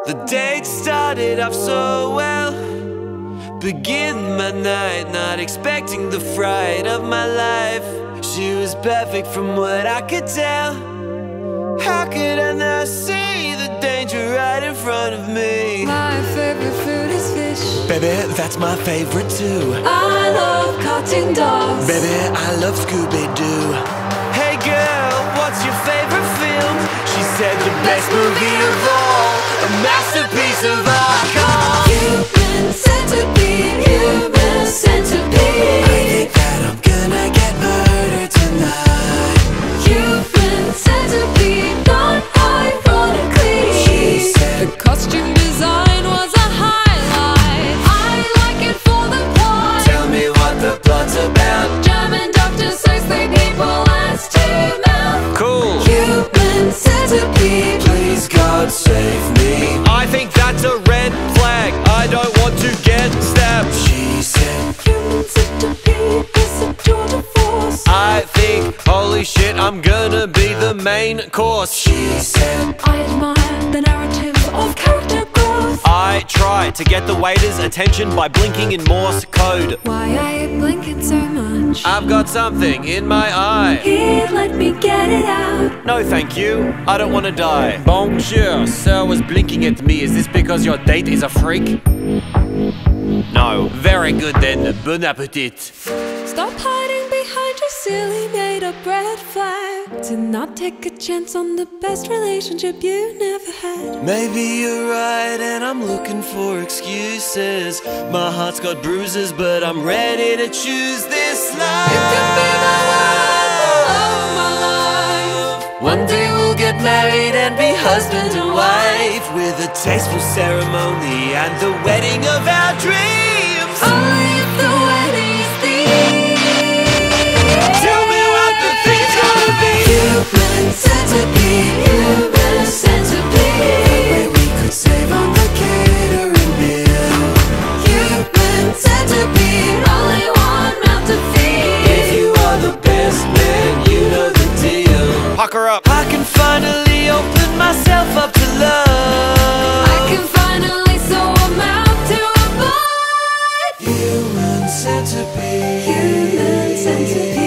The date started off so well. Begin my night, not expecting the fright of my life. She was perfect from what I could tell. How could I not see the danger right in front of me? My favorite food is fish. Baby, that's my favorite too. I love cartoon dogs. Baby, I love Scooby-Doo. Hey girl, what's your favorite film? She said the best movie of all, a masterpiece of art called Human centipede, human centipede. I think that I'm gonna get murdered tonight. Human centipede, not ironically. She said the costume design was a highlight. I like it for the plot. Tell me what the plot's about. German doctor says they people as to mouth. Cool. Human centipede. Please God save me. I think that's a red flag. I don't want to get stabbed. She said Human centipede is a tour de force. I think, holy shit, I'm gonna be the main course. She said I admire the narrative of character growth. I try to get the waiter's attention by blinking in Morse code. Why are you blinking so much? I've got something in my eye. Here, let me get it out. No thank you, I don't want to die. Bonjour, sir was blinking at me. Is this because your date is a freak? No, very good then, bon appetit. Stop hiding behind your silly made-up red flag. Do not take a chance on the best relationship you never had. Maybe you're right and I'm looking for excuses. My heart's got bruises but I'm ready to choose this life. You could be the one, the love of my life. One day we'll get married and be husband and wife, with a tasteful ceremony and the wedding of our dreams. Only if the wedding's theme. Tell me what the thing's gonna be. Human centipede, human centipede. Where we could save on the catering bill. Human centipede, only one mouth to feed. If you are the best man, you know the deal. Pucker up. I can finally open myself up to love. I can finally sew a mouth to a bite. Human centipede. Human centipede.